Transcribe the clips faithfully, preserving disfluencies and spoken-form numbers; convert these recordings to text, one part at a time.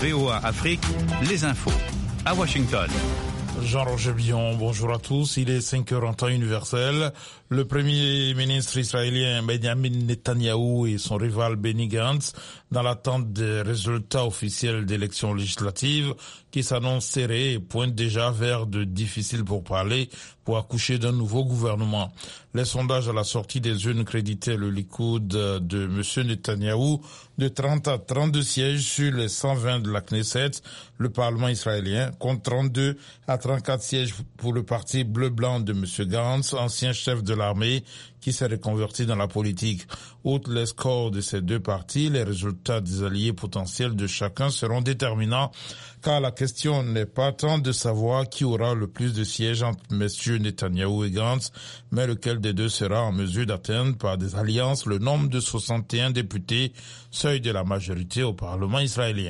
V O A Afrique, les infos. À Washington. Jean-Roger Billon, bonjour à tous. Il est cinq heures en temps universel. Le premier ministre israélien Benjamin Netanyahou et son rival Benny Gantz, dans l'attente des résultats officiels d'élections législatives qui s'annoncent serrés et pointent déjà vers de difficiles pourparlers pour accoucher d'un nouveau gouvernement. Les sondages à la sortie des urnes créditaient le Likoud de M. Netanyahou de trente à trente-deux sièges sur les cent vingt de la Knesset, le Parlement israélien, contre trente-deux à trente-quatre sièges pour le parti bleu-blanc de M. Gantz, ancien chef de l'armée, qui s'est reconverti dans la politique. Outre les scores de ces deux partis, les résultats des alliés potentiels de chacun seront déterminants, car la question n'est pas tant de savoir qui aura le plus de sièges entre messieurs Netanyahou et Gantz, mais lequel des deux sera en mesure d'atteindre par des alliances le nombre de soixante et un députés, seuil de la majorité au Parlement israélien.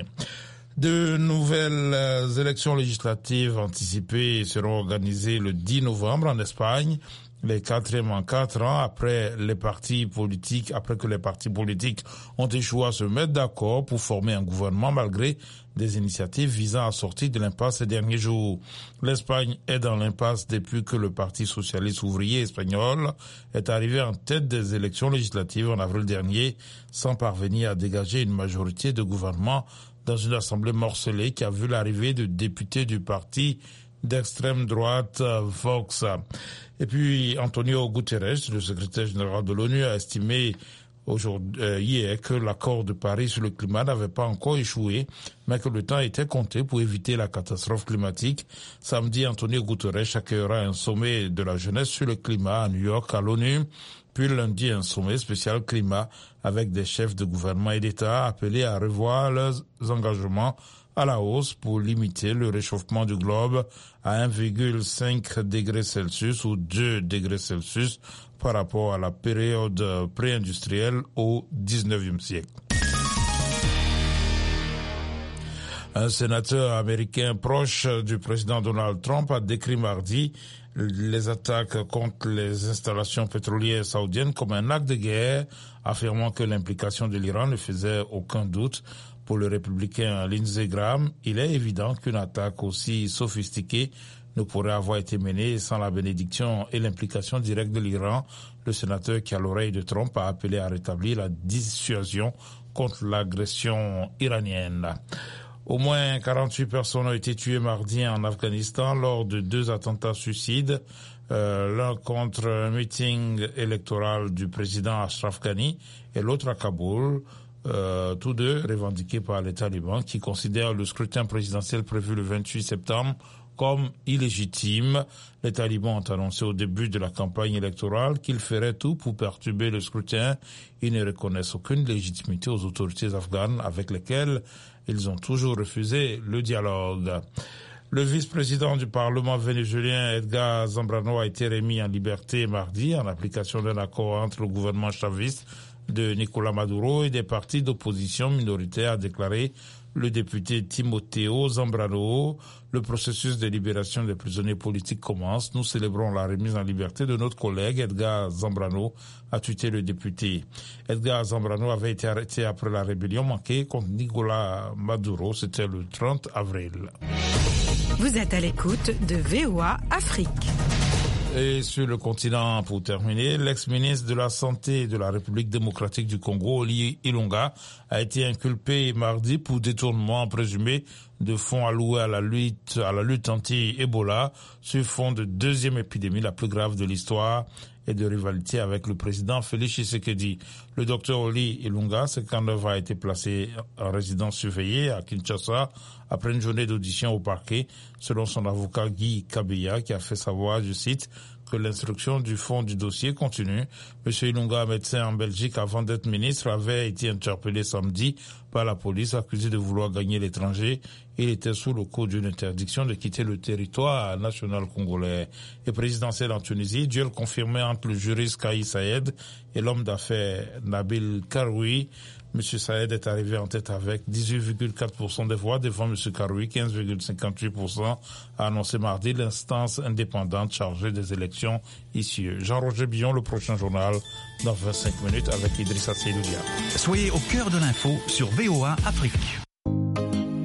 De nouvelles élections législatives anticipées seront organisées le dix novembre en Espagne, les quatrièmes en quatre ans après les partis politiques, après que les partis politiques ont échoué à se mettre d'accord pour former un gouvernement malgré des initiatives visant à sortir de l'impasse ces derniers jours. L'Espagne est dans l'impasse depuis que le Parti socialiste ouvrier espagnol est arrivé en tête des élections législatives en avril dernier, sans parvenir à dégager une majorité de gouvernement dans une assemblée morcelée qui a vu l'arrivée de députés du parti d'extrême droite Vox. Et puis Antonio Guterres, le secrétaire général de l'ONU, a estimé aujourd'hui, euh, hier que l'accord de Paris sur le climat n'avait pas encore échoué, mais que le temps était compté pour éviter la catastrophe climatique. Samedi, Antonio Guterres accueillera un sommet de la jeunesse sur le climat à New York à l'ONU. Puis lundi, un sommet spécial climat avec des chefs de gouvernement et d'État appelés à revoir leurs engagements à la hausse pour limiter le réchauffement du globe à un virgule cinq degrés Celsius ou deux degrés Celsius par rapport à la période pré-industrielle au dix-neuvième siècle. Un sénateur américain proche du président Donald Trump a décrit mardi les attaques contre les installations pétrolières saoudiennes comme un acte de guerre, affirmant que l'implication de l'Iran ne faisait aucun doute. Pour le républicain Lindsey Graham, il est évident qu'une attaque aussi sophistiquée ne pourrait avoir été menée sans la bénédiction et l'implication directe de l'Iran. Le sénateur qui, à l'oreille de Trump, a appelé à rétablir la dissuasion contre l'agression iranienne. Au moins quarante-huit personnes ont été tuées mardi en Afghanistan lors de deux attentats suicides, euh, l'un contre un meeting électoral du président Ashraf Ghani et l'autre à Kaboul. Euh, tous deux revendiqués par les talibans qui considèrent le scrutin présidentiel prévu le vingt-huit septembre comme illégitime. Les talibans ont annoncé au début de la campagne électorale qu'ils feraient tout pour perturber le scrutin. Ils ne reconnaissent aucune légitimité aux autorités afghanes avec lesquelles ils ont toujours refusé le dialogue. Le vice-président du Parlement vénézuélien Edgar Zambrano a été remis en liberté mardi en application d'un accord entre le gouvernement chaviste de Nicolás Maduro et des partis d'opposition minoritaires, a déclaré le député Timoteo Zambrano. Le processus de libération des prisonniers politiques commence. Nous célébrons la remise en liberté de notre collègue Edgar Zambrano, a tweeté le député. Edgar Zambrano avait été arrêté après la rébellion manquée contre Nicolás Maduro. C'était le trente avril. Vous êtes à l'écoute de V O A Afrique. Et sur le continent, pour terminer, l'ex-ministre de la Santé de la République démocratique du Congo, Oli Ilunga, a été inculpé mardi pour détournement présumé de fonds alloués à la lutte, à la lutte anti-Ebola sur fond de deuxième épidémie la plus grave de l'histoire et de rivalité avec le président Félix Tshisekedi. Le docteur Oli Ilunga, cinquante-neuf ans, a été placé en résidence surveillée à Kinshasa après une journée d'audition au parquet, selon son avocat Guy Kabeya, qui a fait savoir, je cite, que l'instruction du fond du dossier continue. Monsieur Ilunga, médecin en Belgique avant d'être ministre, avait été interpellé samedi par la police, accusé de vouloir gagner l'étranger. Il était sous le coup d'une interdiction de quitter le territoire national congolais. Et présidentiel en Tunisie, duel confirmé entre le juriste Kais Saïed et l'homme d'affaires Nabil Karoui. M. Saïed est arrivé en tête avec dix-huit virgule quatre pour cent des voix devant M. Karoui, quinze virgule cinquante-huit pour cent, a annoncé mardi l'instance indépendante chargée des élections ici. Jean-Roger Billon, le prochain journal, dans vingt-cinq minutes avec Idrissa Seydoudia. Soyez au cœur de l'info sur V O A Afrique.